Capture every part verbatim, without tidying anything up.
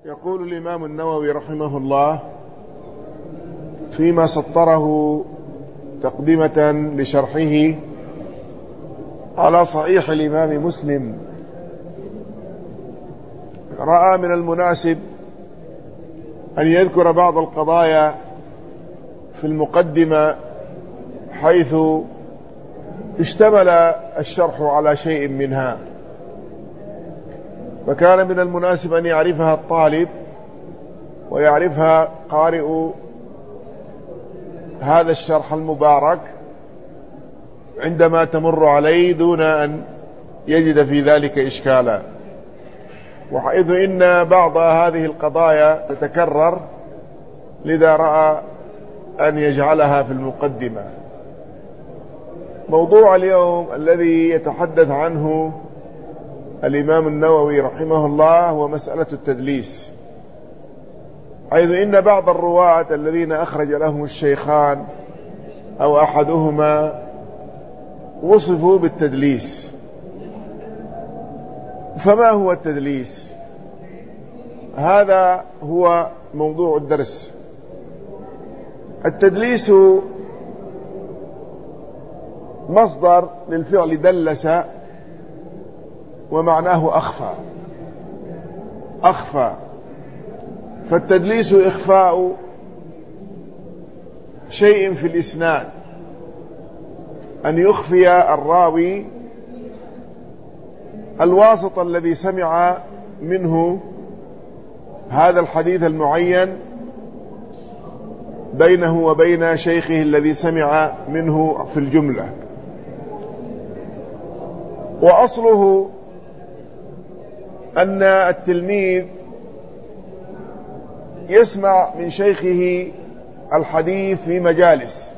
يقول الإمام النووي رحمه الله فيما سطره تقدمة لشرحه على صحيح الإمام مسلم: رأى من المناسب أن يذكر بعض القضايا في المقدمة حيث اشتمل الشرح على شيء منها، فكان من المناسب أن يعرفها الطالب ويعرفها قارئ هذا الشرح المبارك عندما تمر عليه دون أن يجد في ذلك إشكالا، وحيث إن بعض هذه القضايا تتكرر لذا رأى أن يجعلها في المقدمة. موضوع اليوم الذي يتحدث عنه الإمام النووي رحمه الله هو مسألة التدليس، حيث إن بعض الرواة الذين أخرج لهم الشيخان أو أحدهما وصفوا بالتدليس. فما هو التدليس؟ هذا هو موضوع الدرس. التدليس مصدر للفعل دلس، ومعناه أخفى أخفى فالتدليس إخفاء شيء في الإسناد، أن يخفي الراوي الواسطة الذي سمع منه هذا الحديث المعين بينه وبين شيخه الذي سمع منه في الجملة. وأصله أن التلميذ يسمع من شيخه الحديث في مجالس،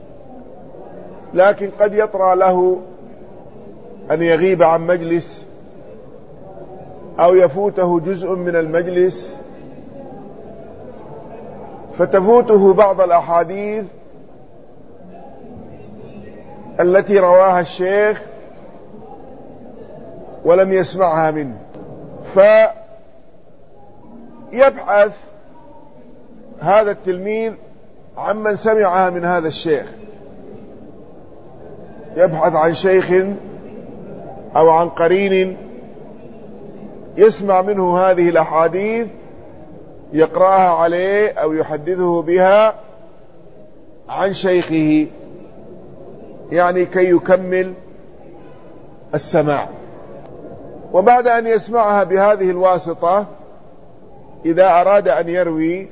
لكن قد يطرأ له أن يغيب عن مجلس أو يفوته جزء من المجلس، فتفوته بعض الأحاديث التي رواها الشيخ ولم يسمعها منه، فيبحث هذا التلميذ عمن سمعها من هذا الشيخ، يبحث عن شيخ أو عن قرين يسمع منه هذه الأحاديث يقرأها عليه أو يحدثه بها عن شيخه، يعني كي يكمل السماع. وبعد أن يسمعها بهذه الواسطة إذا أراد أن يروي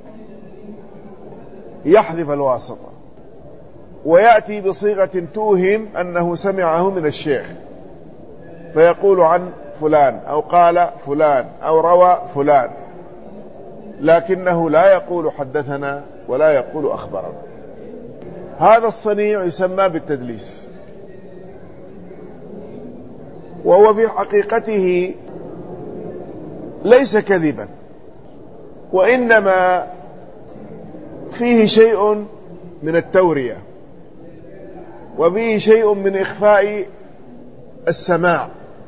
يحذف الواسطة ويأتي بصيغة توهم أنه سمعه من الشيخ، فيقول عن فلان أو قال فلان أو روى فلان، لكنه لا يقول حدثنا ولا يقول أخبرنا. هذا الصنيع يسمى بالتدليس، وهو في حقيقته ليس كذبا، وإنما فيه شيء من التورية، وفيه شيء من إخفاء السماع،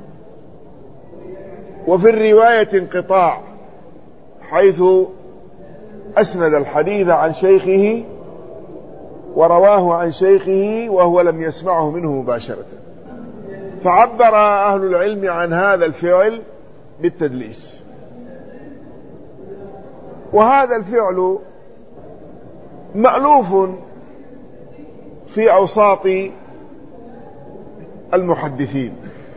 وفي الرواية انقطاع، حيث أسند الحديث عن شيخه ورواه عن شيخه وهو لم يسمعه منه مباشرة، فعبر أهل العلم عن هذا الفعل بالتدليس. وهذا الفعل مألوف في أوساط المحدثين،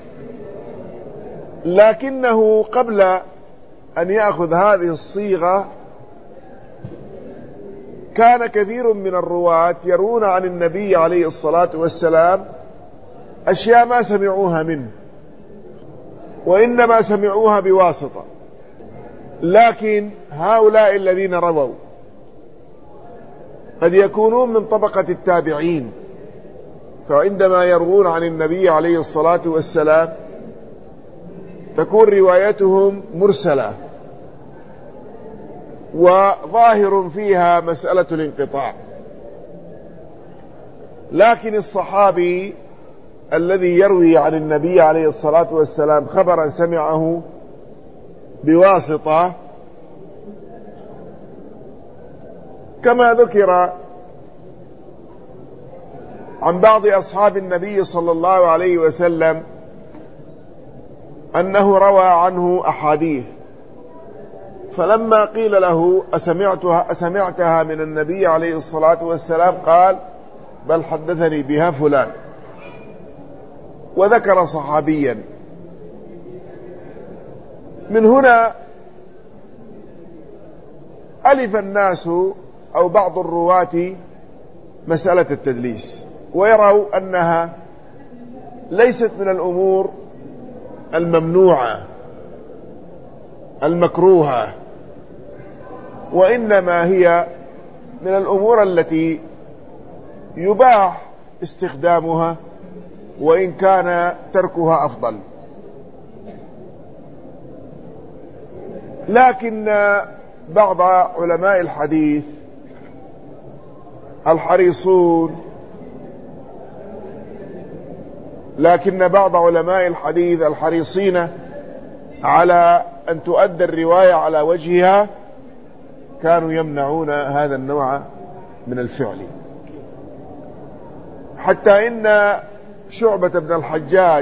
لكنه قبل أن يأخذ هذه الصيغة كان كثير من الرواة يروون عن النبي عليه الصلاة والسلام أشياء ما سمعوها منه، وإنما سمعوها بواسطة، لكن هؤلاء الذين رووا قد يكونون من طبقة التابعين، فعندما يروون عن النبي عليه الصلاة والسلام تكون روايتهم مرسلة وظاهر فيها مسألة الانقطاع. لكن الصحابي الذي يروي عن النبي عليه الصلاة والسلام خبرا سمعه بواسطة كما ذكر عن بعض أصحاب النبي صلى الله عليه وسلم أنه روى عنه أحاديث، فلما قيل له أسمعتها, أسمعتها من النبي عليه الصلاة والسلام قال بل حدثني بها فلان، وذكر صحابيا. من هنا ألف الناس أو بعض الرواة مسألة التدليس، ويروا أنها ليست من الأمور الممنوعة المكروهة، وإنما هي من الأمور التي يباح استخدامها وإن كان تركها أفضل. لكن بعض علماء الحديث الحريصون لكن بعض علماء الحديث الحريصين على أن تؤدى الرواية على وجهها كانوا يمنعون هذا النوع من الفعل، حتى إن شعبة بن الحجاج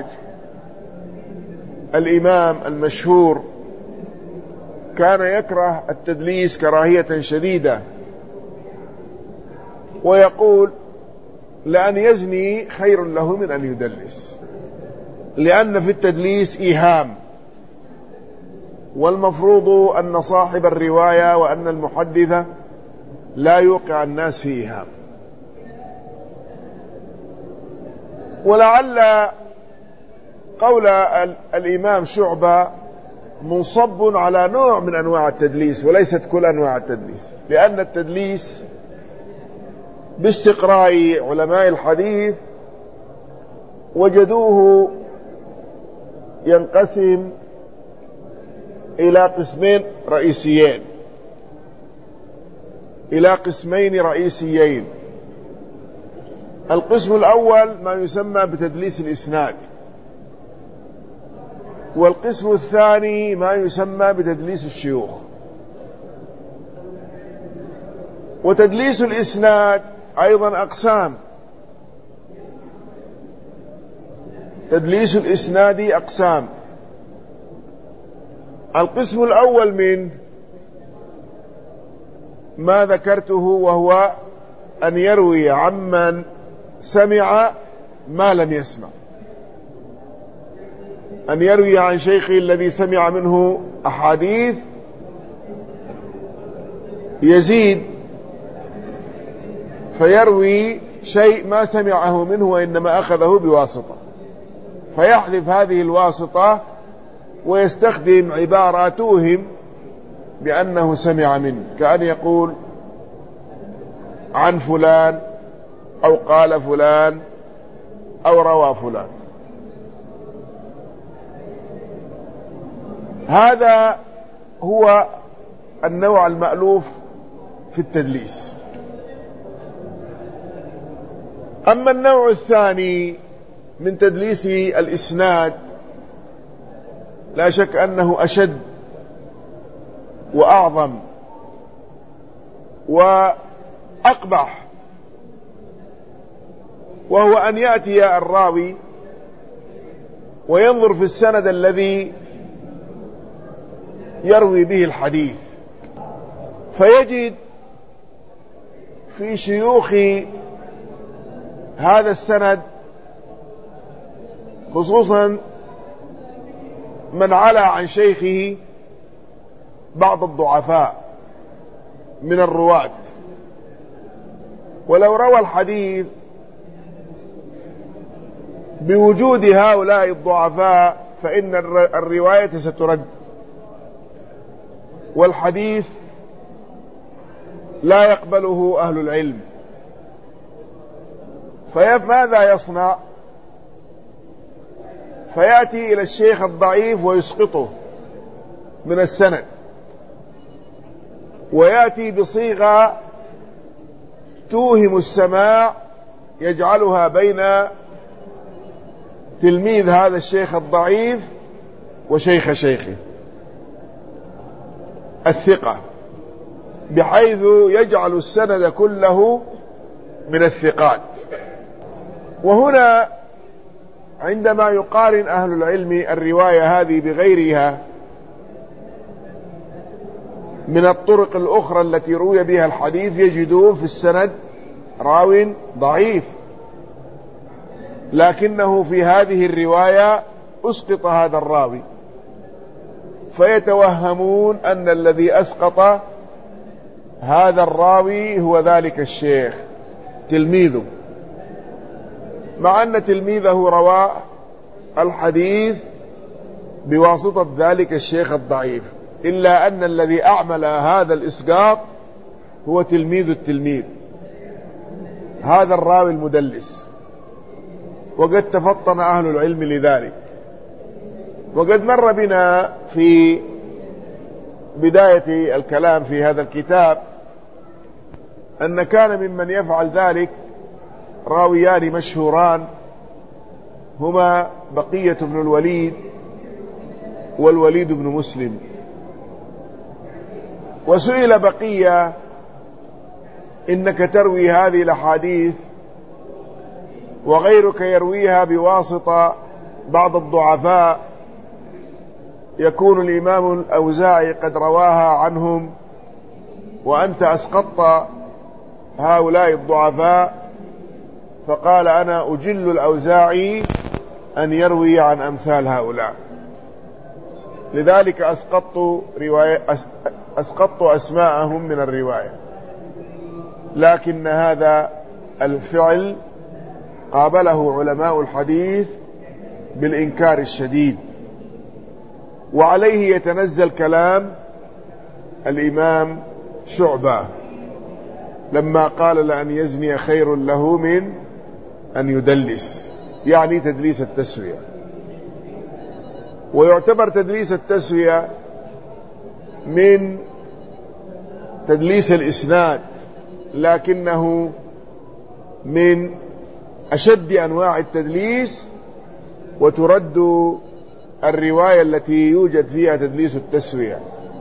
الإمام المشهور كان يكره التدليس كراهية شديدة، ويقول لأن يزني خير له من أن يدلس، لأن في التدليس إيهام، والمفروض أن صاحب الرواية وأن المحدث لا يوقع الناس في إيهام. ولعل قول الإمام شعبة منصب على نوع من أنواع التدليس وليست كل أنواع التدليس، لأن التدليس باستقراء علماء الحديث وجدوه ينقسم إلى قسمين رئيسيين إلى قسمين رئيسيين. القسم الأول ما يسمى بتدليس الإسناد، والقسم الثاني ما يسمى بتدليس الشيوخ. وتدليس الإسناد أيضا أقسام، تدليس الإسناد أقسام. القسم الأول من ما ذكرته، وهو أن يروي عمن سمع ما لم يسمع، أن يروي عن شيخه الذي سمع منه أحاديث يزيد فيروي شيء ما سمعه منه وإنما أخذه بواسطة، فيحذف هذه الواسطة ويستخدم عبارة توهم بأنه سمع منه، كأن يقول عن فلان أو قال فلان أو روى فلان. هذا هو النوع المألوف في التدليس. أما النوع الثاني من تدليس الإسناد لا شك أنه أشد وأعظم وأقبح، وهو أن يأتي الراوي وينظر في السند الذي يروي به الحديث فيجد في شيوخ هذا السند خصوصا من علا عن شيخه بعض الضعفاء من الرواة، ولو روى الحديث بوجود هؤلاء الضعفاء فإن الرواية سترد، والحديث لا يقبله أهل العلم. فماذا يصنع؟ فيأتي إلى الشيخ الضعيف ويسقطه من السند، ويأتي بصيغة توهم السماع يجعلها بين تلميذ هذا الشيخ الضعيف وشيخ شيخه الثقة. بحيث يجعل السند كله من الثقات. وهنا عندما يقارن أهل العلم الرواية هذه بغيرها من الطرق الأخرى التي روي بها الحديث، يجدون في السند راو ضعيف، لكنه في هذه الرواية أسقط هذا الراوي، فيتوهمون أن الذي أسقط هذا الراوي هو ذلك الشيخ تلميذه، مع أن تلميذه روى الحديث بواسطة ذلك الشيخ الضعيف، إلا أن الذي أعمل هذا الإسقاط هو تلميذ التلميذ، هذا الراوي المدلس. وقد تفطن أهل العلم لذلك. وقد مر بنا في بداية الكلام في هذا الكتاب أن كان ممن يفعل ذلك راويان مشهوران، هما بقية بن الوليد والوليد بن مسلم. وسئل بقية: إنك تروي هذه الأحاديث وغيرك يرويها بواسطة بعض الضعفاء، يكون الإمام الأوزاعي قد رواها عنهم وأنت أسقطت هؤلاء الضعفاء. فقال: أنا أجل الأوزاعي أن يروي عن أمثال هؤلاء، لذلك أسقطت, رواية أسقطت أسماءهم من الرواية. لكن هذا الفعل قابله علماء الحديث بالإنكار الشديد، وعليه يتنزل كلام الإمام شعبة لما قال: لأن يزني خير له من أن يدلس، يعني تدليس التسوية. ويعتبر تدليس التسوية من تدليس الإسناد، لكنه من أشد أنواع التدليس، وترد الرواية التي يوجد فيها تدليس التسوية.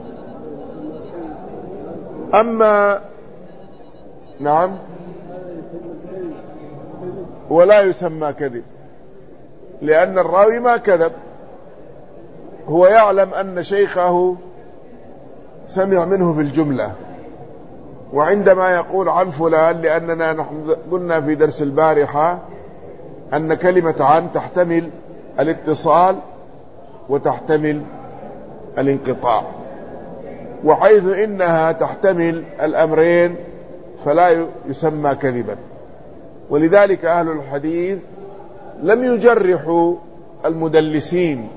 أما نعم، ولا يسمى كذب، لأن الراوي ما كذب، هو يعلم أن شيخه سمع منه في الجملة. وعندما يقول عن فلان، لأننا نحن قلنا في درس البارحة أن كلمة عن تحتمل الاتصال وتحتمل الانقطاع، وحيث إنها تحتمل الأمرين فلا يسمى كذبا. ولذلك أهل الحديث لم يجرحوا المدلسين،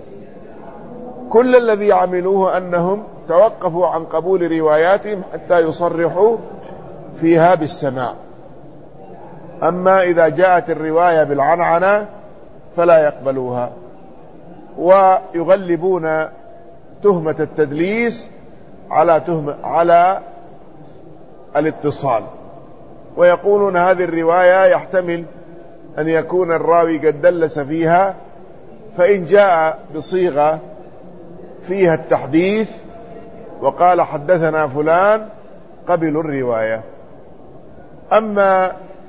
كل الذي عملوه أنهم توقفوا عن قبول رواياتهم حتى يصرحوا فيها بالسماع. أما إذا جاءت الرواية بالعنعنة فلا يقبلوها، ويغلبون تهمة التدليس على تهمة على الاتصال، ويقولون هذه الرواية يحتمل أن يكون الراوي قد دلس فيها، فإن جاء بصيغة فيها التحديث وقال حدثنا فلان قبلوا الرواية. أما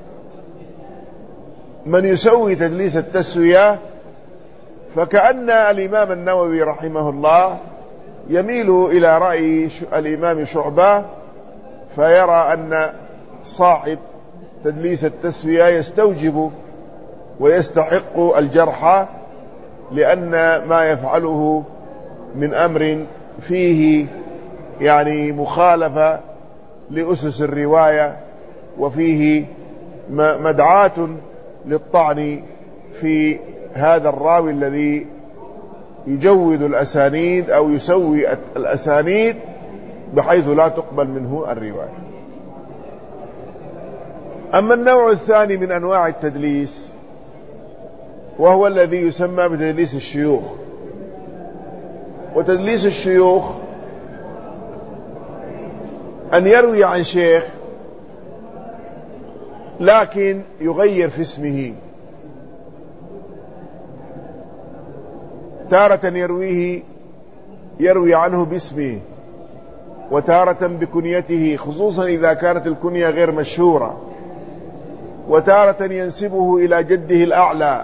من يسوي تدليس التسوية فكأن الإمام النووي رحمه الله يميل إلى رأي الإمام شعبة، فيرى أن صاحب تدليس التسوية يستوجب ويستحق الجرح، لأن ما يفعله من أمر فيه يعني مخالفة لأسس الرواية، وفيه مدعاة للطعن في هذا الراوي الذي يجود الأسانيد أو يسوي الأسانيد بحيث لا تقبل منه الرواية. أما النوع الثاني من أنواع التدليس وهو الذي يسمى بتدليس الشيوخ. وتدليس الشيوخ أن يروي عن شيخ لكن يغير في اسمه، تارة يرويه يروي عنه باسمه، وتارة بكنيته، خصوصا إذا كانت الكنية غير مشهورة، وتارة ينسبه إلى جده الأعلى.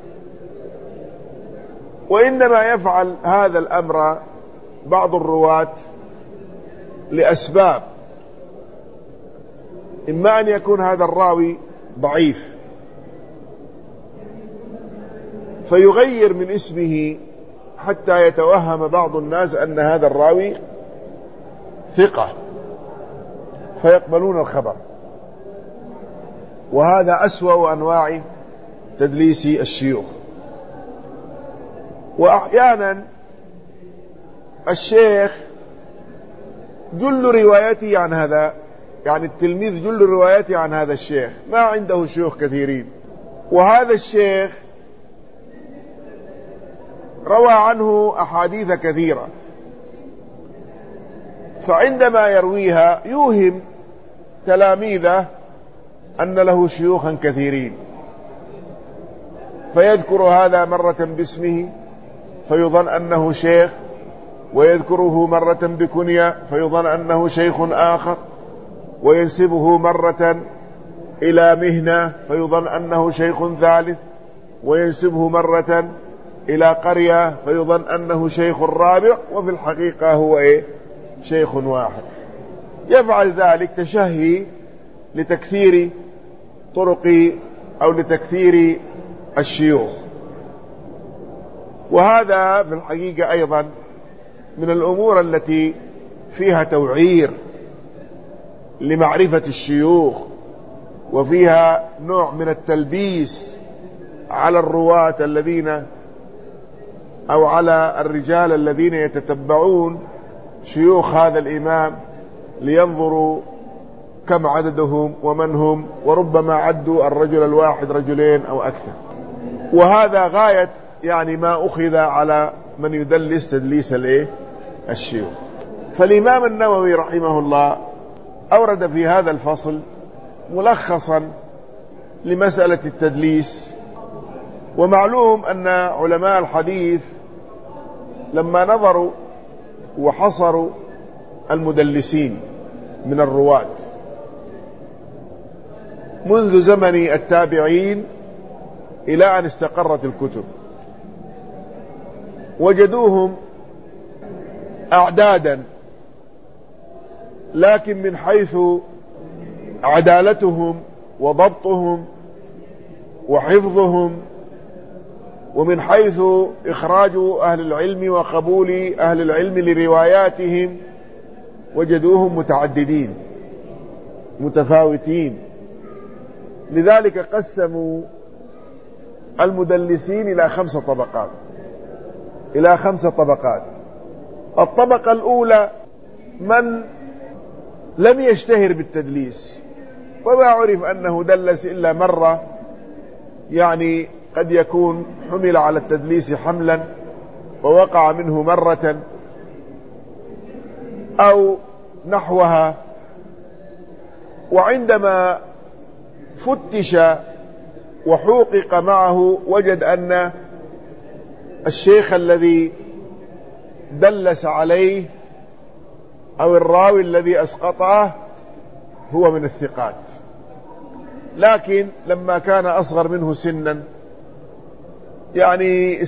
وإنما يفعل هذا الأمر بعض الرواة لأسباب: إما أن يكون هذا الراوي ضعيف فيغير من اسمه حتى يتوهم بعض الناس أن هذا الراوي ثقة فيقبلون الخبر، وهذا أسوأ أنواع تدليس الشيوخ. وأحيانا الشيخ جل روايته عن هذا، يعني التلميذ جل روايته عن هذا الشيخ، ما عنده شيوخ كثيرين، وهذا الشيخ روى عنه أحاديث كثيرة، فعندما يرويها يوهم تلاميذه أن له شيوخا كثيرين، فيذكر هذا مرة باسمه فيظن أنه شيخ، ويذكره مرة بكنية فيظن أنه شيخ آخر، وينسبه مرة إلى مهنة فيظن أنه شيخ ثالث، وينسبه مرة إلى قرية فيظن أنه شيخ رابع، وفي الحقيقة هو إيه؟ شيخ واحد. يفعل ذلك تشهي لتكثير طرق أو لتكثير الشيوخ، وهذا في الحقيقة أيضا من الأمور التي فيها توعير لمعرفة الشيوخ، وفيها نوع من التلبيس على الرواة الذين أو على الرجال الذين يتتبعون شيوخ هذا الإمام لينظروا كم عددهم ومن هم، وربما عدوا الرجل الواحد رجلين أو أكثر. وهذا غاية يعني ما أخذ على من يدلس تدليس الإيه؟ الشيوخ. فالإمام النووي رحمه الله أورد في هذا الفصل ملخصا لمسألة التدليس. ومعلوم أن علماء الحديث لما نظروا وحصروا المدلسين من الرواة منذ زمن التابعين إلى أن استقرت الكتب، وجدوهم أعدادا، لكن من حيث عدالتهم وضبطهم وحفظهم، ومن حيث إخراج أهل العلم وقبول أهل العلم لرواياتهم، وجدوهم متعددين متفاوتين. لذلك قسموا المدلسين إلى خمس طبقات إلى خمس طبقات. الطبقة الأولى من لم يشتهر بالتدليس، وما عرف أنه دلس إلا مرة، يعني قد يكون حمل على التدليس حملا ووقع منه مرة أو نحوها، وعندما فتش وحوقق معه وجد أن الشيخ الذي دلس عليه أو الراوي الذي أسقطه هو من الثقات، لكن لما كان أصغر منه سنا يعني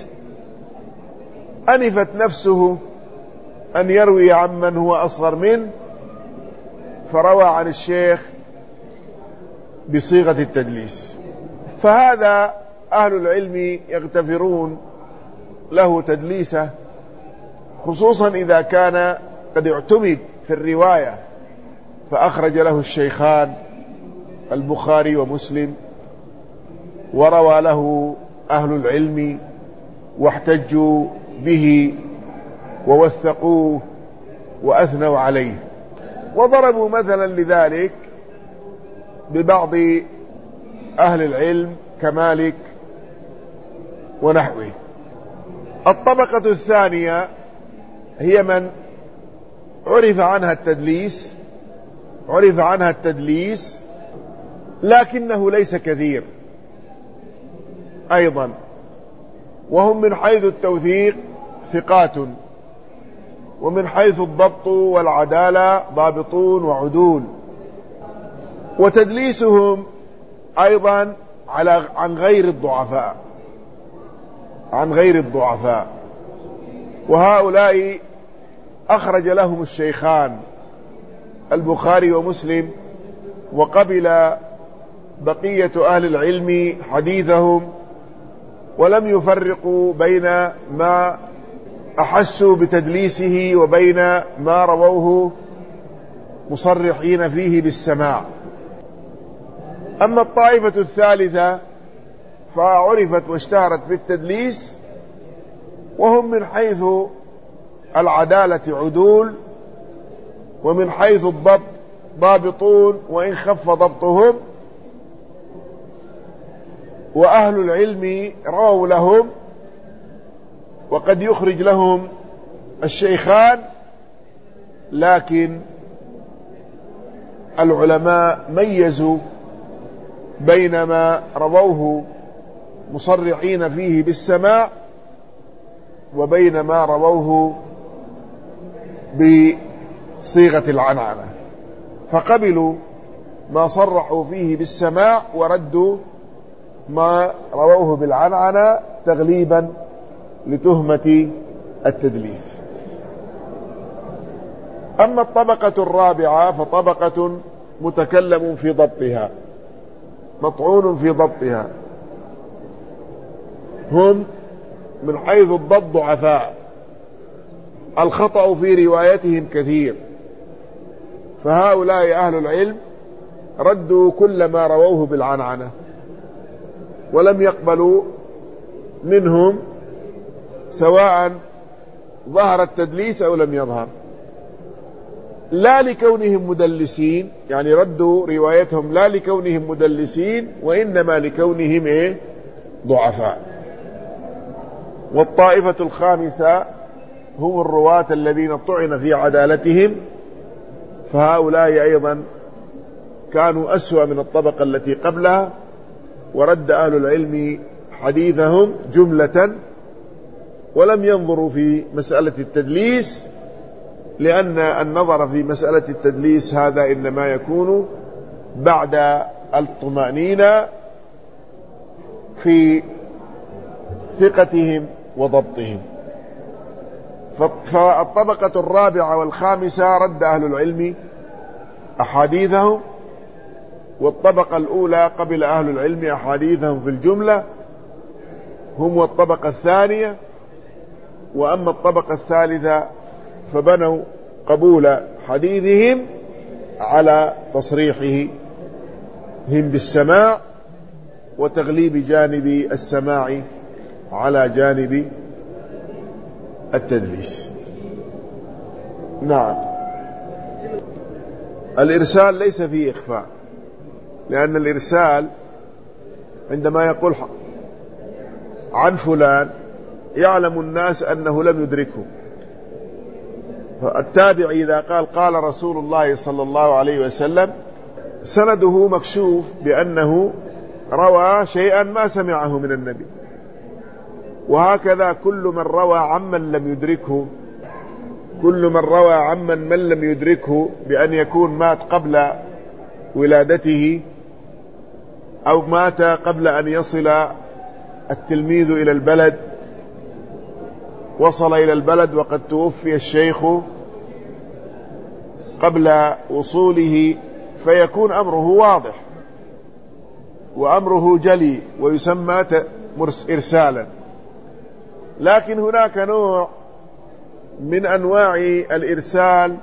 أنفت نفسه أن يروي عمن هو أصغر منه، فروى عن الشيخ بصيغة التدليس. فهذا أهل العلم يغتفرون له تدليسه، خصوصا إذا كان قد اعتمد في الرواية فأخرج له الشيخان البخاري ومسلم، وروى له أهل العلم واحتجوا به ووثقوه وأثنوا عليه. وضربوا مثلا لذلك ببعض أهل العلم كمالك ونحوه. الطبقة الثانية هي من عرف عنها التدليس عرف عنها التدليس لكنه ليس كثير أيضا، وهم من حيث التوثيق ثقات، ومن حيث الضبط والعدالة ضابطون وعدول. وتدليسهم أيضا على عن غير الضعفاء عن غير الضعفاء وهؤلاء أخرج لهم الشيخان البخاري ومسلم، وقبل بقية أهل العلم حديثهم، ولم يفرقوا بين ما أحسوا بتدليسه وبين ما رووه مصرحين فيه بالسماع. أما الطائفة الثالثة فعرفت واشتهرت بالتدليس، وهم من حيث العدالة عدول، ومن حيث الضبط ضابطون وإن خف ضبطهم، وأهل العلم رووا لهم، وقد يخرج لهم الشيخان، لكن العلماء ميزوا بين ما رووه مصرحين فيه بالسماع وبين ما رووه بصيغة العنعنة، فقبلوا ما صرحوا فيه بالسماع وردوا ما رووه بالعنعنة تغليبا لتهمة التدليس. أما الطبقة الرابعة فطبقة متكلم في ضبطها مطعون في ضبطها، هم من حيث الضبط ضعفاء، الخطأ في روايتهم كثير، فهؤلاء أهل العلم ردوا كل ما رووه بالعنعنة ولم يقبلوا منهم سواء ظهر التدليس أو لم يظهر، لا لكونهم مدلسين، يعني ردوا روايتهم لا لكونهم مدلسين وإنما لكونهم إيه؟ ضعفاء. والطائفة الخامسة هم الرواة الذين طعن في عدالتهم، فهؤلاء أيضا كانوا أسوأ من الطبقة التي قبلها، ورد أهل العلم حديثهم جملة ولم ينظروا في مسألة التدليس، لأن النظر في مسألة التدليس هذا إنما يكون بعد الطمأنينة في ثقتهم وضبطهم. فالطبقة الرابعة والخامسة رد أهل العلم أحاديثهم، والطبقة الأولى قبل أهل العلم أحاديثهم في الجملة، هم والطبقة الثانية. وأما الطبقة الثالثة فبنوا قبول حديثهم على تصريحهم بالسماع وتغليب جانب السماع على جانب التدليس. نعم، الإرسال ليس فيه إخفاء، لأن الإرسال عندما يقول عن فلان يعلم الناس أنه لم يدركه، فالتابع إذا قال قال رسول الله صلى الله عليه وسلم سنده مكشوف بأنه روى شيئا ما سمعه من النبي. وهكذا كل من روى عمن لم يدركه كل من روى عمن من لم يدركه بأن يكون مات قبل ولادته أو مات قبل أن يصل التلميذ إلى البلد، وصل إلى البلد وقد توفي الشيخ قبل وصوله، فيكون أمره واضح وأمره جلي ويسمى إرسالا. لكن هناك نوع من أنواع الإرسال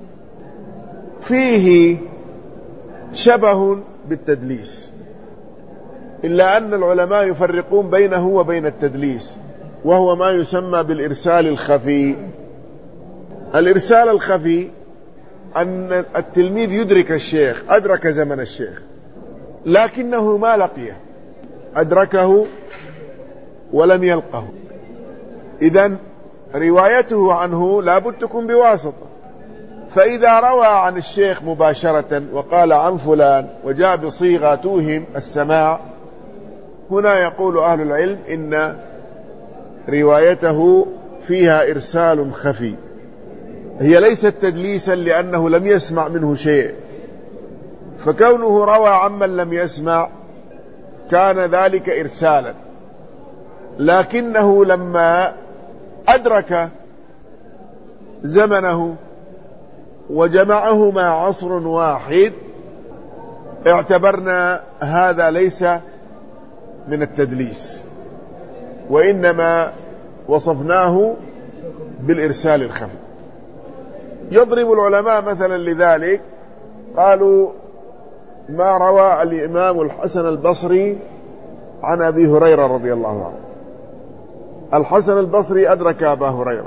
فيه شبه بالتدليس، إلا أن العلماء يفرقون بينه وبين التدليس، وهو ما يسمى بالإرسال الخفي. الإرسال الخفي أن التلميذ يدرك الشيخ، أدرك زمن الشيخ لكنه ما لقيه، أدركه ولم يلقه، إذن روايته عنه لابد تكون بواسطة. فإذا روى عن الشيخ مباشرة وقال عن فلان وجاء بصيغة توهم السماع، هنا يقول أهل العلم إن روايته فيها إرسال خفي، هي ليست تدليسا لأنه لم يسمع منه شيء، فكونه روى عمن لم يسمع كان ذلك إرسالا، لكنه لما أدرك زمنه وجمعهما عصر واحد اعتبرنا هذا ليس من التدليس، وإنما وصفناه بالإرسال الخفي. يضرب العلماء مثلا لذلك، قالوا ما روى الإمام الحسن البصري عن أبي هريرة رضي الله عنه. الحسن البصري أدرك أبا هريرة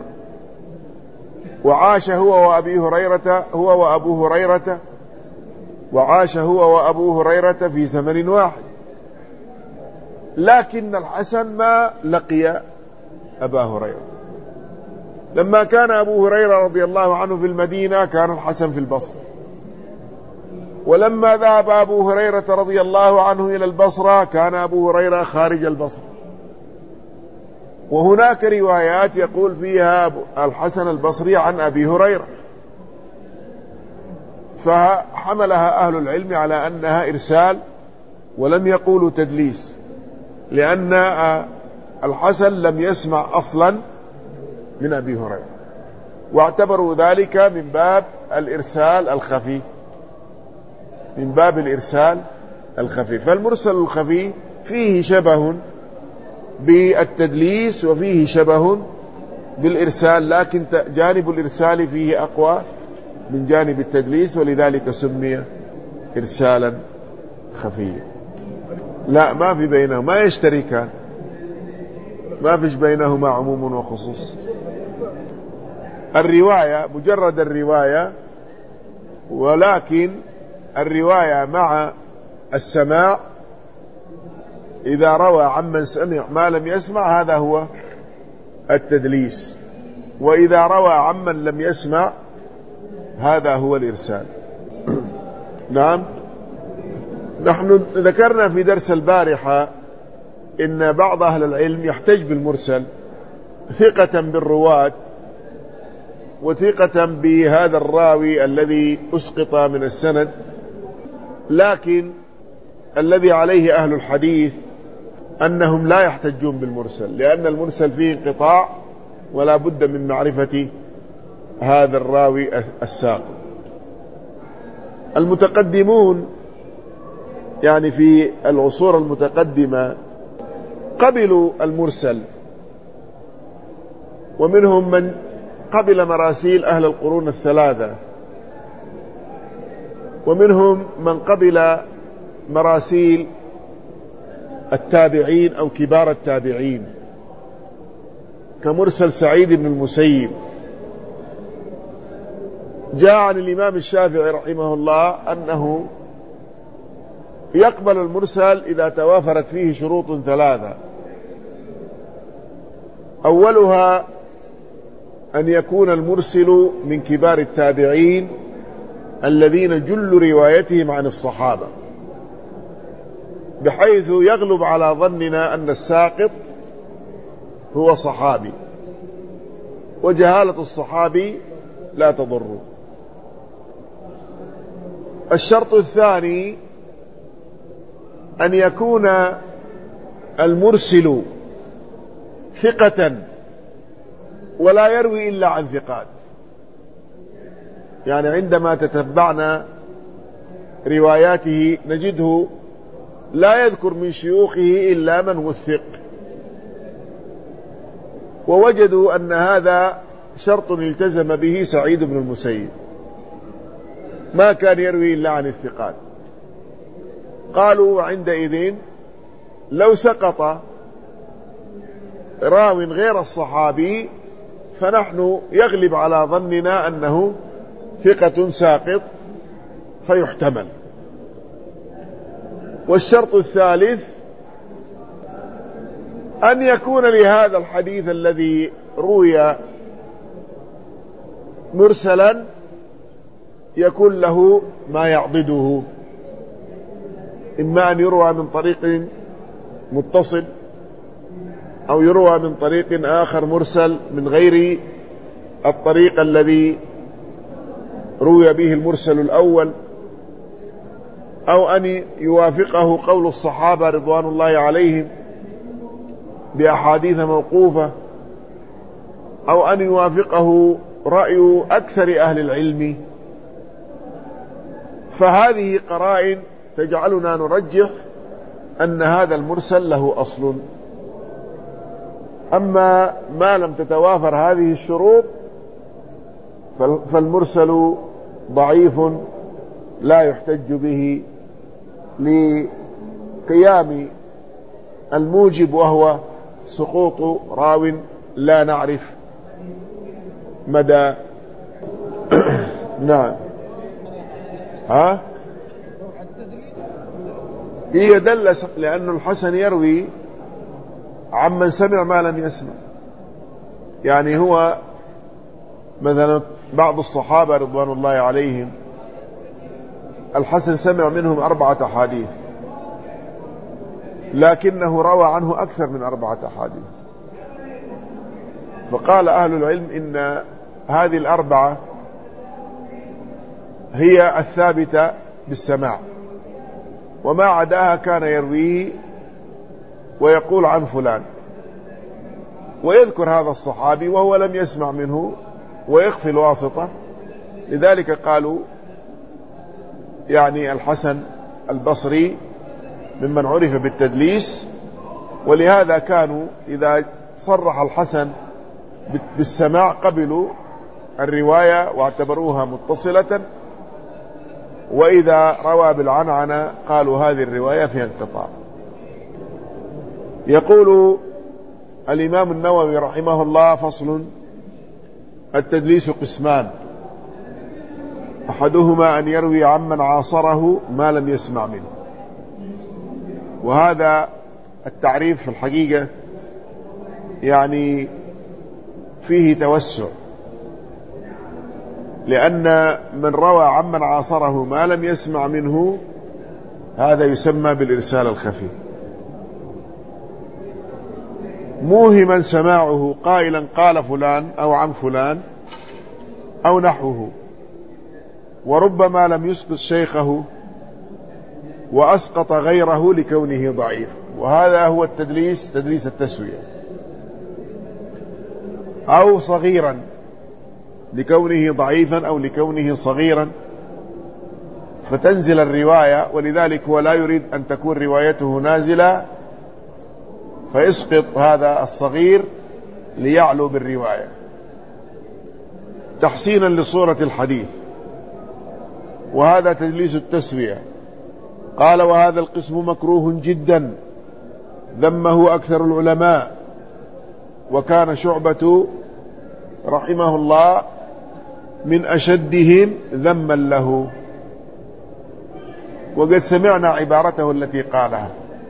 وعاش هو وأبي هريرة هو وأبو هريرة وعاش هو وأبو هريرة في زمن واحد، لكن الحسن ما لقي أبا هريرة. لما كان أبو هريرة رضي الله عنه في المدينة كان الحسن في البصرة، ولما ذهب أبو هريرة رضي الله عنه إلى البصرة كان أبو هريرة خارج البصرة. وهناك روايات يقول فيها الحسن البصري عن أبي هريرة، فحملها أهل العلم على أنها إرسال ولم يقولوا تدليس، لأن الحسن لم يسمع أصلا من أبي هريرة، واعتبروا ذلك من باب الإرسال الخفي من باب الإرسال الخفي. فالمرسل الخفي فيه شبه بالتدليس وفيه شبه بالإرسال، لكن جانب الإرسال فيه أقوى من جانب التدليس، ولذلك سمي إرسالا خفيا. لا، ما في بينهما، ما يشتركان، ما فيش بينهما عموم وخصوص. الرواية مجرد الرواية، ولكن الرواية مع السماع، إذا روى عمن سمع ما لم يسمع هذا هو التدليس، وإذا روى عمن لم يسمع هذا هو الإرسال. نعم، نحن ذكرنا في درس البارحة إن بعض أهل العلم يحتج بالمرسل ثقة بالرواة وثقة بهذا الراوي الذي أسقط من السند، لكن الذي عليه أهل الحديث أنهم لا يحتجون بالمرسل، لأن المرسل فيه انقطاع ولا بد من معرفة هذا الراوي الساقط. المتقدمون يعني في العصور المتقدمة قبلوا المرسل، ومنهم من قبل مراسيل أهل القرون الثلاثة، ومنهم من قبل مراسيل التابعين أو كبار التابعين كمرسل سعيد بن المسيب. جاء عن الإمام الشافعي رحمه الله أنه يقبل المرسل إذا توافرت فيه شروط ثلاثة، أولها أن يكون المرسل من كبار التابعين الذين جل روايتهم عن الصحابة، بحيث يغلب على ظننا أن الساقط هو صحابي، وجهالة الصحابي لا تضر. الشرط الثاني أن يكون المرسل ثقة ولا يروي إلا عن ثقات، يعني عندما تتبعنا رواياته نجده لا يذكر من شيوخه إلا من وثق، ووجدوا أن هذا شرط التزم به سعيد بن المسيب، ما كان يروي إلا عن الثقات. قالوا عندئذ لو سقط راو غير الصحابي فنحن يغلب على ظننا أنه ثقة ساقط فيحتمل. والشرط الثالث أن يكون لهذا الحديث الذي روي مرسلا يكون له ما يعضده، إما أن يروى من طريق متصل أو يروى من طريق آخر مرسل من غير الطريق الذي روي به المرسل الأول، أو أن يوافقه قول الصحابة رضوان الله عليهم بأحاديث موقوفة، أو أن يوافقه رأي أكثر أهل العلم. فهذه قرائن تجعلنا نرجح أن هذا المرسل له أصل. أما ما لم تتوافر هذه الشروط فالمرسل ضعيف لا يحتج به لقيام الموجب، وهو سقوط راو لا نعرف مدى. نعم. ها هي دلس، لأن الحسن يروي عمن سمع ما لم يسمع. يعني هو مثلا بعض الصحابة رضوان الله عليهم الحسن سمع منهم أربعة أحاديث، لكنه روى عنه أكثر من أربعة أحاديث. فقال أهل العلم إن هذه الأربعة هي الثابتة بالسماع، وما عداها كان يرويه ويقول عن فلان، ويذكر هذا الصحابي وهو لم يسمع منه ويخفي الواسطة. لذلك قالوا يعني الحسن البصري ممن عرف بالتدليس، ولهذا كانوا إذا صرح الحسن بالسماع قبلوا الرواية واعتبروها متصلة، وإذا روى بالعنعنة قالوا هذه الرواية فيها انقطاع. يقول الإمام النووي رحمه الله: فصل: التدليس قسمان، أحدهما أن يروي عمن عاصره ما لم يسمع منه. وهذا التعريف في الحقيقة يعني فيه توسع، لأن من روى عمن عاصره ما لم يسمع منه هذا يسمى بالإرسال الخفي، موهما سماعه قائلا قال فلان أو عن فلان أو نحوه، وربما لم يسقط شيخه وأسقط غيره لكونه ضعيف. وهذا هو التدليس، تدليس التسوية. أو صغيرا لكونه ضعيفا أو لكونه صغيرا فتنزل الرواية، ولذلك هو لا يريد أن تكون روايته نازلة فيسقط هذا الصغير ليعلو بالرواية تحسينا لصورة الحديث. وهذا تدليس التسوية. قال: وهذا القسم مكروه جدا، ذمه أكثر العلماء، وكان شعبة رحمه الله من أشدهم ذما له. وقد سمعنا عبارته التي قالها.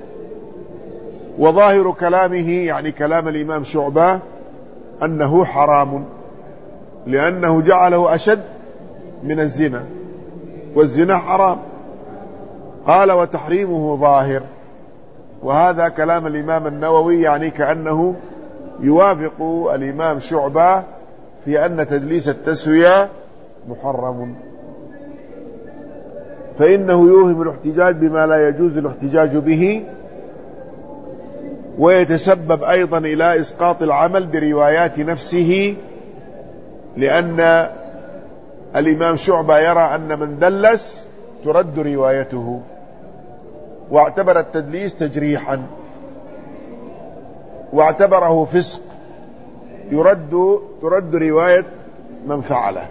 وظاهر كلامه يعني كلام الإمام شعبة أنه حرام، لأنه جعله أشد من الزنا، والزنا حرام. قال: وتحريمه ظاهر. وهذا كلام الإمام النووي، يعني كأنه يوافق الإمام شعبة في أن تدليس التسوية محرم، فإنه يوهم الاحتجاج بما لا يجوز الاحتجاج به، ويتسبب أيضا إلى إسقاط العمل بروايات نفسه، لأن الإمام شعبة يرى أن من دلس ترد روايته، واعتبر التدليس تجريحا، واعتبره فسق، يرد ترد رواية من فعله.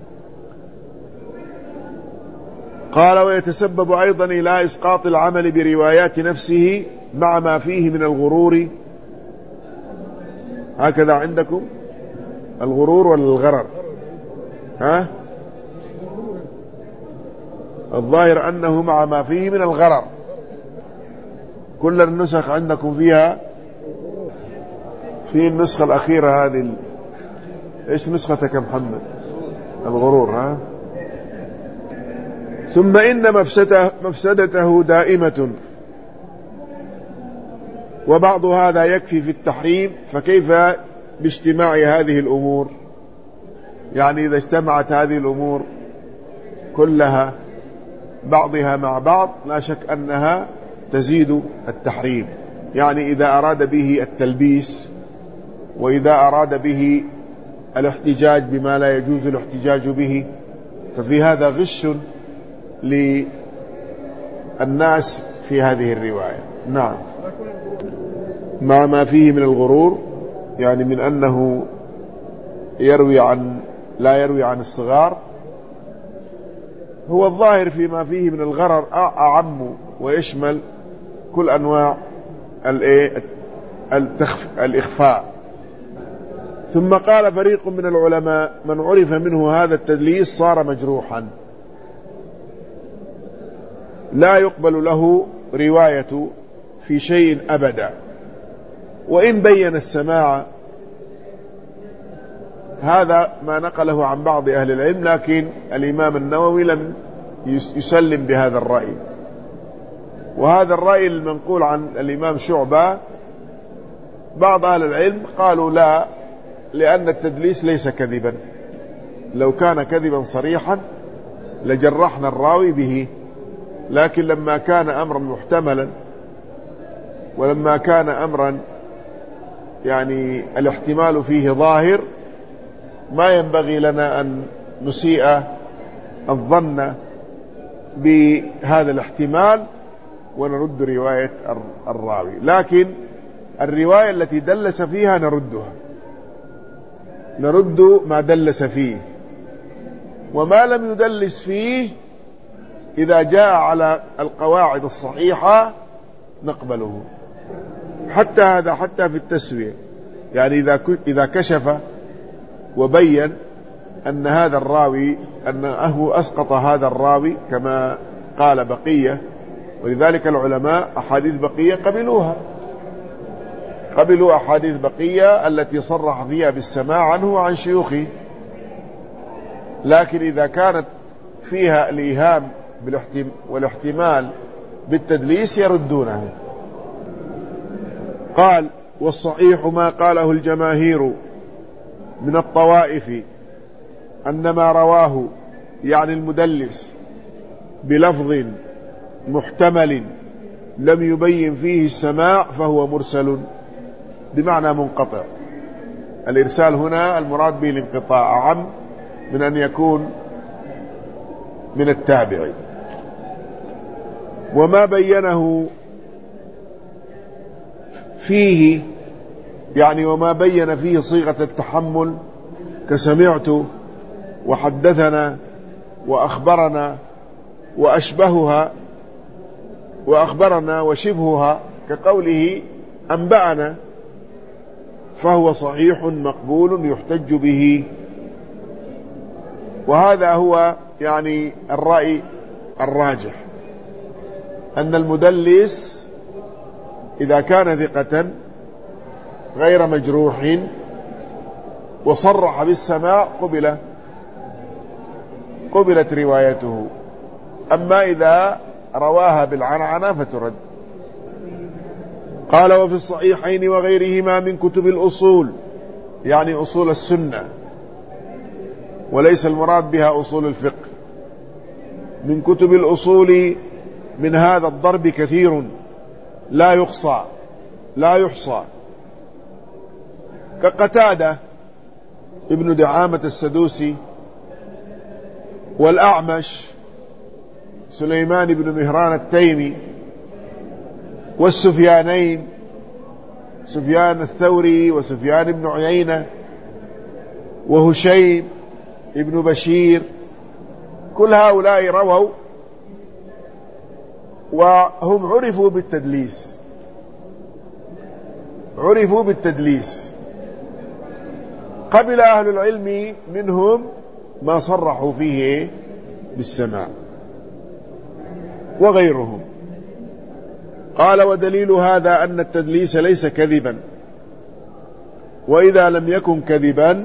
قال: ويتسبب أيضا إلى إسقاط العمل بروايات نفسه مع ما فيه من الغرور. هكذا عندكم الغرور ولا الغرر؟ ها؟ الظاهر أنه مع ما فيه من الغرر. كل النسخ عندكم فيها، في النسخة الأخيرة هذه ال... إيش نسختك يا محمد؟ الغرور. ها؟ ثم إن مفسدته, مفسدته دائمة، وبعض هذا يكفي في التحريم، فكيف باجتماع هذه الأمور؟ يعني إذا اجتمعت هذه الأمور كلها بعضها مع بعض لا شك أنها تزيد التحريم. يعني إذا أراد به التلبيس، وإذا أراد به الاحتجاج بما لا يجوز الاحتجاج به، ففي هذا غش للناس في هذه الرواية. نعم، مع ما فيه من الغرور، يعني من أنه يروي عن لا يروي عن الصغار. هو الظاهر فيما فيه من الغرر أعم ويشمل كل أنواع الإخفاء. ثم قال فريق من العلماء: من عرف منه هذا التدليس صار مجروحا، لا يقبل له رواية في شيء أبدا، وإن بين السماع. هذا ما نقله عن بعض أهل العلم، لكن الإمام النووي لم يسلم بهذا الرأي. وهذا الرأي المنقول عن الإمام شعبة بعض أهل العلم قالوا لا، لأن التدليس ليس كذبا، لو كان كذبا صريحا لجرحنا الراوي به، لكن لما كان أمرا محتملا، ولما كان أمرا يعني الاحتمال فيه ظاهر، ما ينبغي لنا أن نسيء الظن بهذا الاحتمال ونرد رواية الراوي. لكن الرواية التي دلس فيها نردها، نرد ما دلس فيه، وما لم يدلس فيه إذا جاء على القواعد الصحيحة نقبله. حتى هذا حتى في التسوية، يعني إذا إذا كشف وبين أن هذا الراوي أنه أسقط هذا الراوي كما قال بقية، ولذلك العلماء أحاديث بقية قبلوها، قبلوا أحاديث بقية التي صرح فيها بالسماع عنه وعن شيوخه. لكن إذا كانت فيها الإيهام والاحتمال بالتدليس يردونها. قال: والصحيح ما قاله الجماهير من الطوائف أن ما رواه يعني المدلس بلفظ محتمل لم يبين فيه السماع فهو مرسل، بمعنى منقطع. الإرسال هنا المراد به الانقطاع أعم من أن يكون من التابع. وما بينه فيه يعني وما بين فيه صيغة التحمل كسمعت وحدثنا وأخبرنا وأشبهها وأخبرنا وشبهها كقوله أنبأنا، فهو صحيح مقبول يحتج به. وهذا هو يعني الرأي الراجح، أن المدلس إذا كان ثقة غير مجروح وصرح بالسماع قبل قبلت روايته. أما إذا رواها بالعنعنة فترد. قال: وفي الصحيحين وغيرهما من كتب الأصول، يعني أصول السنة، وليس المراد بها أصول الفقه. من كتب الأصول من هذا الضرب كثير لا يحصى لا يحصى كقتادة ابن دعامة السدوسي، والأعمش سليمان بن مهران التيمي، والسفيانين سفيان الثوري وسفيان بن عيينة وهشيم ابن بشير. كل هؤلاء رووا وهم عرفوا بالتدليس عرفوا بالتدليس قبل أهل العلم منهم ما صرحوا فيه بالسماع وغيرهم. قال: ودليل هذا أن التدليس ليس كذبا، وإذا لم يكن كذبا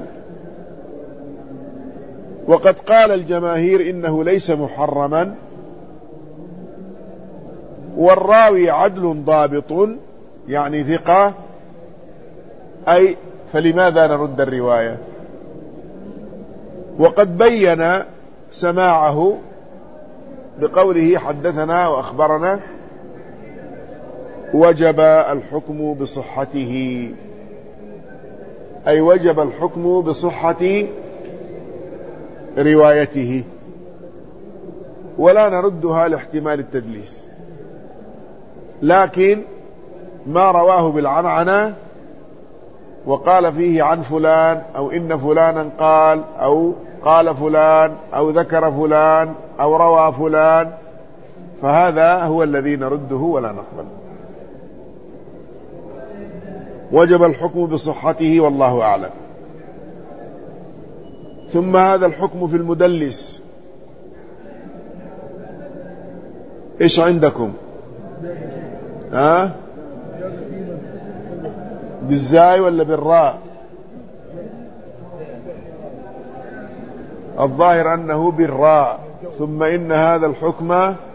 وقد قال الجماهير إنه ليس محرما، والراوي عدل ضابط يعني ثقة، أي فلماذا نرد الرواية؟ وقد بين سماعه بقوله حدثنا وأخبرنا وجب الحكم بصحته، أي وجب الحكم بصحة روايته، ولا نردها لاحتمال التدليس. لكن ما رواه بالعنعنة وقال فيه عن فلان أو إن فلانا قال أو قال فلان أو ذكر فلان أو روى فلان، فهذا هو الذي نرده ولا نقبل. وجب الحكم بصحته والله أعلم. ثم هذا الحكم في المدلس إيش عندكم؟ ها؟ بالزاي ولا بالراء؟ الظاهر أنه بالراء. ثم إن هذا الحكم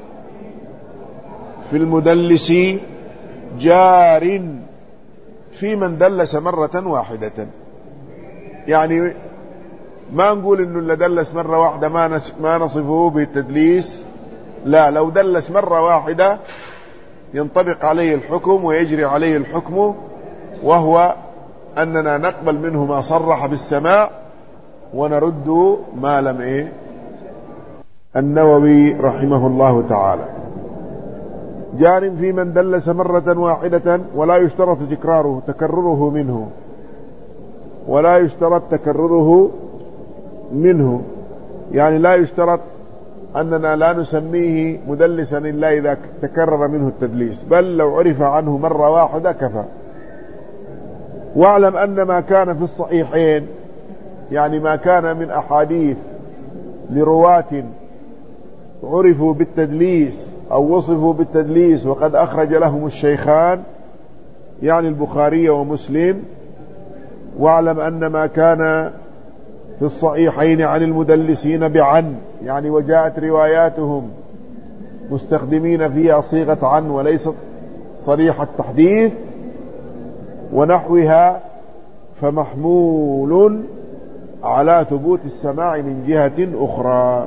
في المدلس جار في من دلس مرة واحدة. يعني ما نقول إنه اللي دلس مرة واحدة ما ما نصفه بالتدليس، لا، لو دلس مرة واحدة ينطبق عليه الحكم ويجري عليه الحكم، وهو أننا نقبل منه ما صرح بالسماع ونرد ما لم إيه. النووي رحمه الله تعالى: جار في من دلس مرة واحدة ولا يشترط تكراره تكرره منه ولا يشترط تكرره منه يعني لا يشترط أننا لا نسميه مدلسا إلا إذا تكرر منه التدليس، بل لو عرف عنه مرة واحدة كفى. واعلم أن ما كان في الصحيحين، يعني ما كان من أحاديث لرواة عرفوا بالتدليس أو وصفوا بالتدليس وقد أخرج لهم الشيخان، يعني البخاري ومسلم. واعلم أن ما كان في الصحيحين عن المدلسين بعن، يعني وجاءت رواياتهم مستخدمين فيها صيغة عن وليست صريح التحديث ونحوها، فمحمول على ثبوت السماع من جهة أخرى.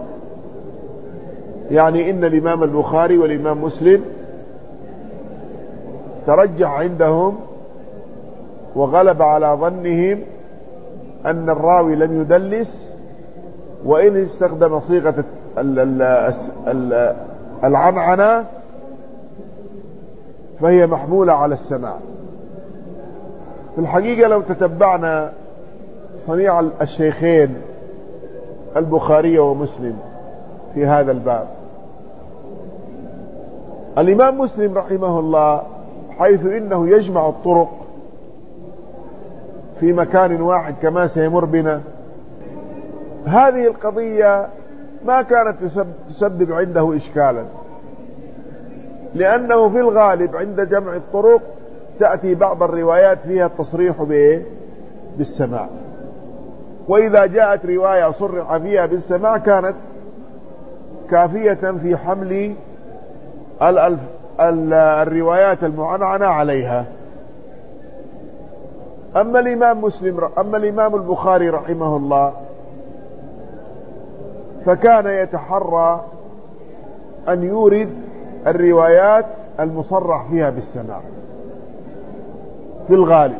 يعني إن الإمام البخاري والإمام مسلم ترجح عندهم وغلب على ظنهم أن الراوي لم يدلس، وإن استخدم صيغة العنعنة فهي محمولة على السماع. في الحقيقة لو تتبعنا صنيع الشيخين البخاري ومسلم في هذا الباب، الإمام مسلم رحمه الله حيث إنه يجمع الطرق في مكان واحد كما سيمر بنا، هذه القضية ما كانت تسبب عنده إشكالا، لأنه في الغالب عند جمع الطرق تأتي بعض الروايات فيها التصريح بإيه؟ بالسماع، وإذا جاءت رواية صرح فيها بالسماع كانت كافية في حمل الروايات المعنعنة عليها. أما الإمام مسلم أما الإمام البخاري رحمه الله فكان يتحرى أن يورد الروايات المصرح فيها بالسماع في الغالب،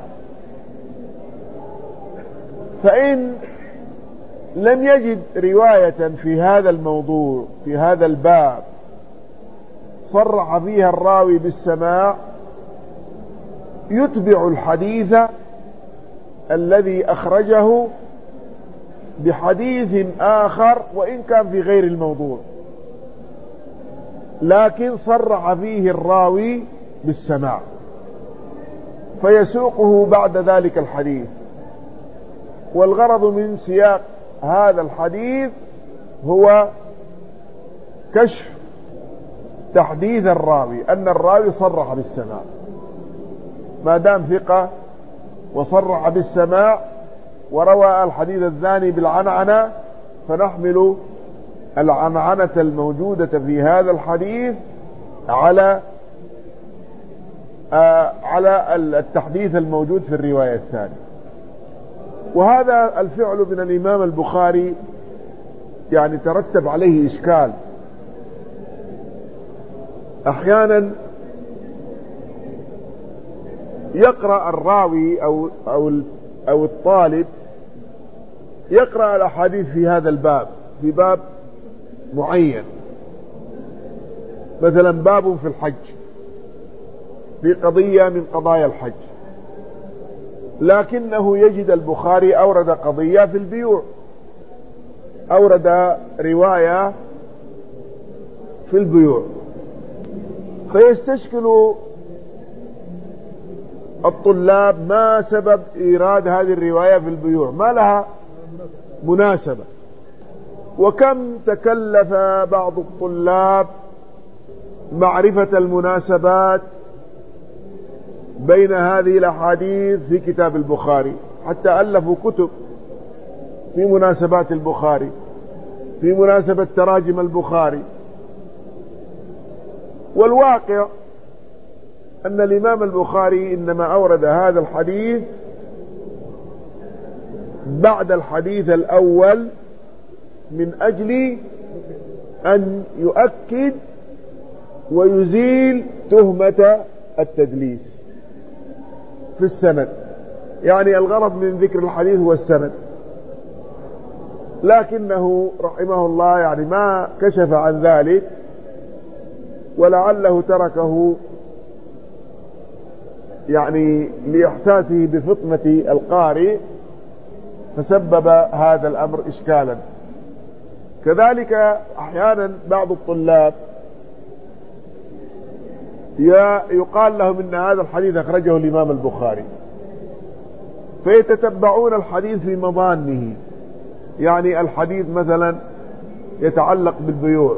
فإن لم يجد رواية في هذا الموضوع في هذا الباب صرح فيها الراوي بالسماع يتبع الحديث الذي أخرجه بحديث آخر وإن كان في غير الموضوع، لكن صرح فيه الراوي بالسماع، فيسوقه بعد ذلك الحديث. والغرض من سياق هذا الحديث هو كشف تحديث الراوي، أن الراوي صرح بالسماع، ما دام ثقة وصرح بالسماع وروى الحديث الثاني بالعنعنة، فنحمل العنعنة الموجودة في هذا الحديث على آه على التحديث الموجود في الرواية الثانية. وهذا الفعل من الإمام البخاري يعني ترتب عليه إشكال، أحيانا يقرأ الراوي أو, أو, أو الطالب يقرأ الأحاديث في هذا الباب، في باب معين، مثلا باب في الحج، في قضية من قضايا الحج، لكنه يجد البخاري أورد قضية في البيوع، أورد رواية في البيوع، فيستشكل الطلاب ما سبب إيراد هذه الرواية في البيوع، ما لها مناسبة. وكم تكلف بعض الطلاب معرفة المناسبات بين هذه الأحاديث في كتاب البخاري، حتى ألفوا كتب في مناسبات البخاري، في مناسبة تراجم البخاري. والواقع أن الإمام البخاري إنما أورد هذا الحديث بعد الحديث الأول من أجل أن يؤكد ويزيل تهمة التدليس في السند، يعني الغرض من ذكر الحديث هو السند، لكنه رحمه الله يعني ما كشف عن ذلك، ولعله تركه يعني لإحساسه بفطنة القارئ، فسبب هذا الأمر إشكالا. كذلك أحيانا بعض الطلاب يقال لهم إن هذا الحديث أخرجه الإمام البخاري، فيتتبعون الحديث في مضانه، يعني الحديث مثلا يتعلق بالبيوع،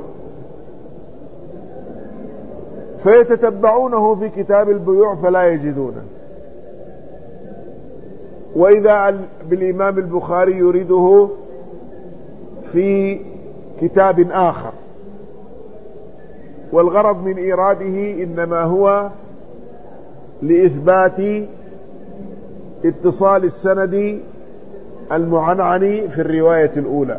فيتتبعونه في كتاب البيوع فلا يجدونه، وإذا بالإمام البخاري يريده في كتاب آخر، والغرض من إيراده إنما هو لإثبات اتصال السند المعنعن في الرواية الأولى،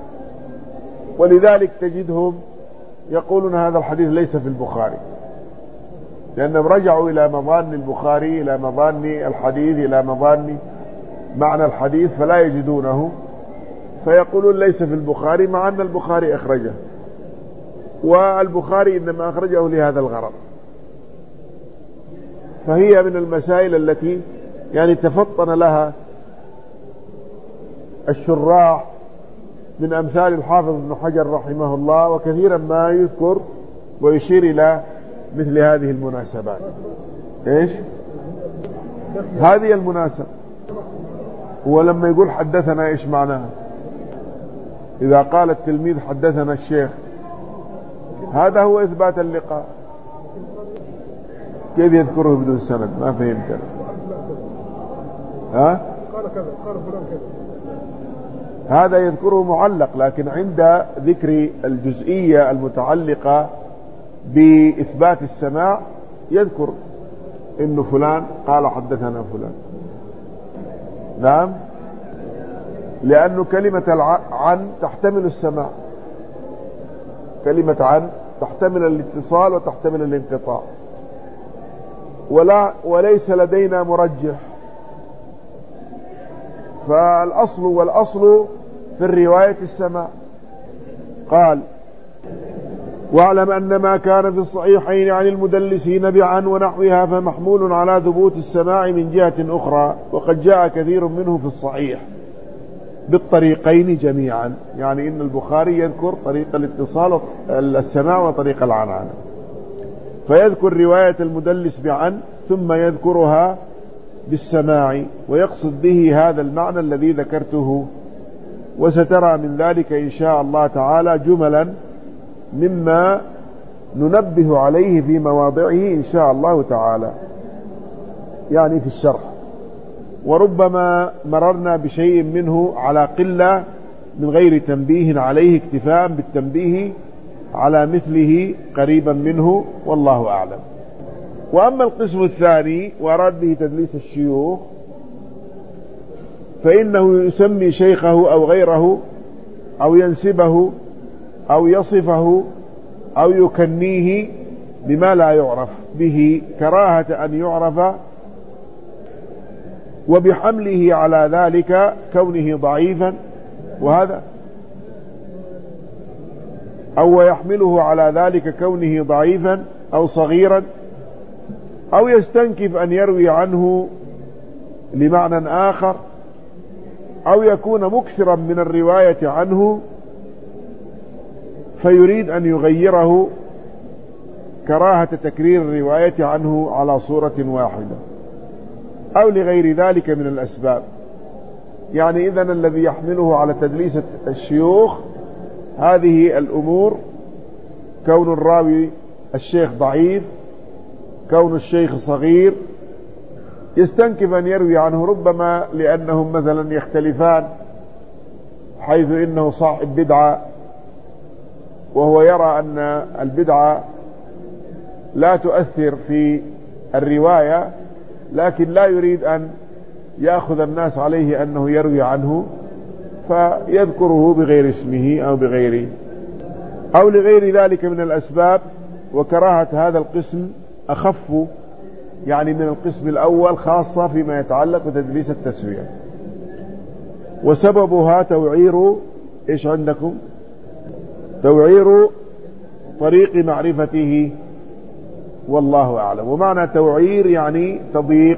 ولذلك تجدهم يقولون هذا الحديث ليس في البخاري، لأنهم رجعوا إلى مضان البخاري، إلى مضان الحديث، إلى مضان معنى الحديث، فلا يجدونه، فيقولون ليس في البخاري، مع أن البخاري أخرجه، والبخاري إنما أخرجه لهذا الغرض. فهي من المسائل التي يعني تفطن لها الشراح من أمثال الحافظ ابن حجر رحمه الله، وكثيرا ما يذكر ويشير إلى مثل هذه المناسبات. إيش هذه المناسبة؟ هو لما يقول حدثنا إيش معناها؟ إذا قال التلميذ حدثنا الشيخ هذا هو إثبات اللقاء، كيف يذكره بدون سند؟ ما فهمت. ها؟ قال كذا، قال فلان كذا، هذا يذكره معلق، لكن عند ذكر الجزئية المتعلقة بإثبات السماع يذكر إنه فلان قال حدثنا فلان. نعم، لأنه كلمة عن تحتمل السماع، كلمة عن تحتمل الاتصال وتحتمل الانقطاع، ولا وليس لدينا مرجح، فالأصل والأصل في الرواية السماع. قال: واعلم أن ما كان في الصحيحين عن المدلسين بعن ونحوها فمحمول على ثبوت السماع من جهة أخرى، وقد جاء كثير منه في الصحيح بالطريقين جميعا، يعني إن البخاري يذكر طريق الاتصال السماع وطريق العنعنة، فيذكر رواية المدلس بعن ثم يذكرها بالسماع، ويقصد به هذا المعنى الذي ذكرته، وسترى من ذلك إن شاء الله تعالى جملا مما ننبه عليه في مواضعه إن شاء الله تعالى، يعني في الشرح، وربما مررنا بشيء منه على قلة من غير تنبيه عليه، اكتفاء بالتنبيه على مثله قريبا منه، والله أعلم. وأما القسم الثاني وأراد به تدليس الشيوخ، فإنه يسمي شيخه أو غيره، أو ينسبه أو يصفه أو يكنيه بما لا يعرف به كراهة أن يعرف، وبحمله على ذلك كونه ضعيفا، وهذا أو يحمله على ذلك كونه ضعيفا أو صغيرا، أو يستنكف أن يروي عنه لمعنى آخر، أو يكون مكثرا من الرواية عنه فيريد أن يغيره كراهة تكرير الرواية عنه على صورة واحدة، أو لغير ذلك من الأسباب. يعني إذن الذي يحمله على تدليس الشيوخ هذه الأمور: كون الراوي الشيخ ضعيف، كون الشيخ صغير، يستنكف أن يروي عنه، ربما لأنهم مثلا يختلفان، حيث إنه صاحب بدعة وهو يرى أن البدعة لا تؤثر في الرواية، لكن لا يريد أن يأخذ الناس عليه أنه يروي عنه، فيذكره بغير اسمه أو بغير أو لغير ذلك من الأسباب. وكراهة هذا القسم أخف يعني من القسم الأول، خاصة فيما يتعلق بتدليس التسوية. وسببها توعير إيش عندكم؟ توعير طريق معرفته، والله أعلم. ومعنى توعير يعني تضييق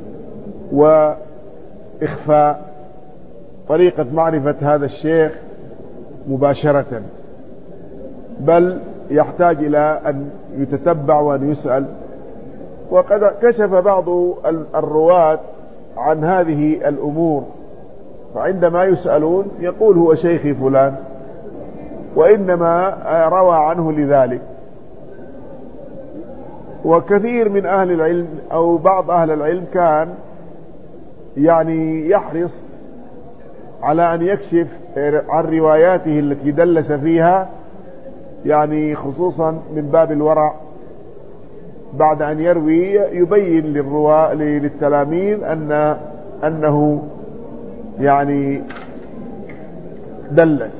وإخفاء طريقة معرفة هذا الشيخ مباشرة، بل يحتاج إلى أن يتتبع وأن يسأل. وقد كشف بعض الرواة عن هذه الأمور، فعندما يسألون يقول هو شيخي فلان، وإنما روى عنه لذلك. وكثير من أهل العلم أو بعض أهل العلم كان يعني يحرص على أن يكشف عن رواياته التي دلس فيها، يعني خصوصا من باب الورع، بعد أن يروي يبين للرواة للتلاميذ أن أنه يعني دلس،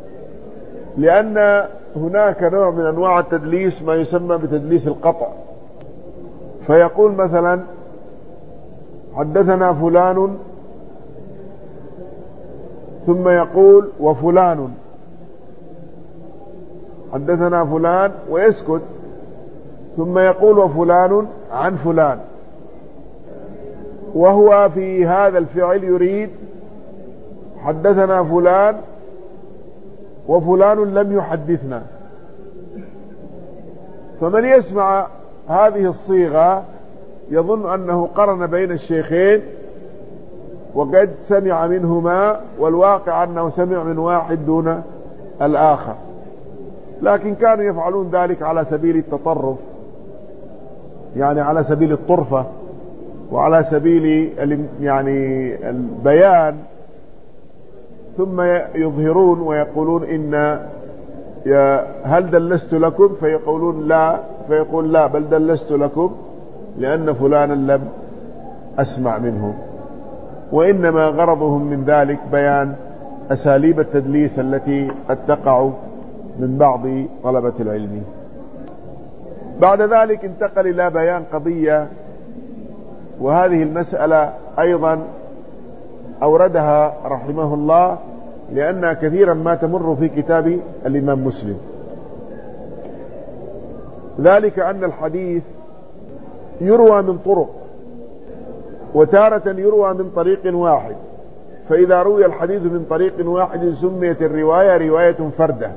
لأن هناك نوع من أنواع التدليس ما يسمى بتدليس القطع. فيقول مثلا: حدثنا فلان، ثم يقول وفلان، حدثنا فلان ويسكت، ثم يقول وفلان عن فلان، وهو في هذا الفعل يريد حدثنا فلان وفلان لم يحدثنا. فمن يسمع هذه الصيغة يظن أنه قرن بين الشيخين وقد سمع منهما، والواقع أنه سمع من واحد دون الآخر، لكن كانوا يفعلون ذلك على سبيل التطرف، يعني على سبيل الطرفة وعلى سبيل يعني البيان، ثم يظهرون ويقولون إن هل دلست لكم؟ فيقولون لا، فيقول لا بل دلست لكم لأن فلانا لم أسمع منه. وإنما غرضهم من ذلك بيان أساليب التدليس التي قد تقع من بعض طلبة العلم. بعد ذلك انتقل إلى بيان قضية، وهذه المسألة أيضا أوردها رحمه الله لأنها كثيرا ما تمر في كتاب الإمام مسلم، ذلك أن الحديث يروى من طرق، وتارة يروى من طريق واحد، فإذا روي الحديث من طريق واحد سميت الرواية رواية فردة،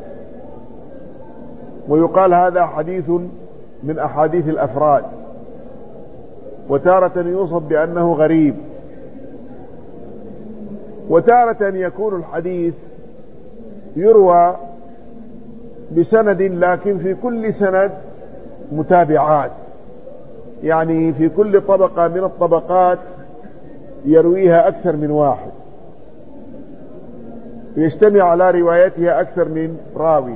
ويقال هذا حديث من أحاديث الأفراد، وتارة يوصف بأنه غريب، وتارة يكون الحديث يروى بسند لكن في كل سند متابعات، يعني في كل طبقة من الطبقات يرويها أكثر من واحد، يجتمع على روايتها أكثر من راوي.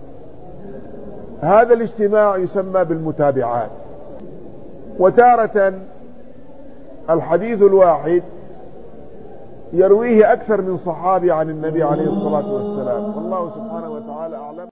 هذا الاجتماع يسمى بالمتابعات. وتارة الحديث الواحد يرويه أكثر من صحابي عن النبي عليه الصلاة والسلام، والله سبحانه وتعالى أعلم.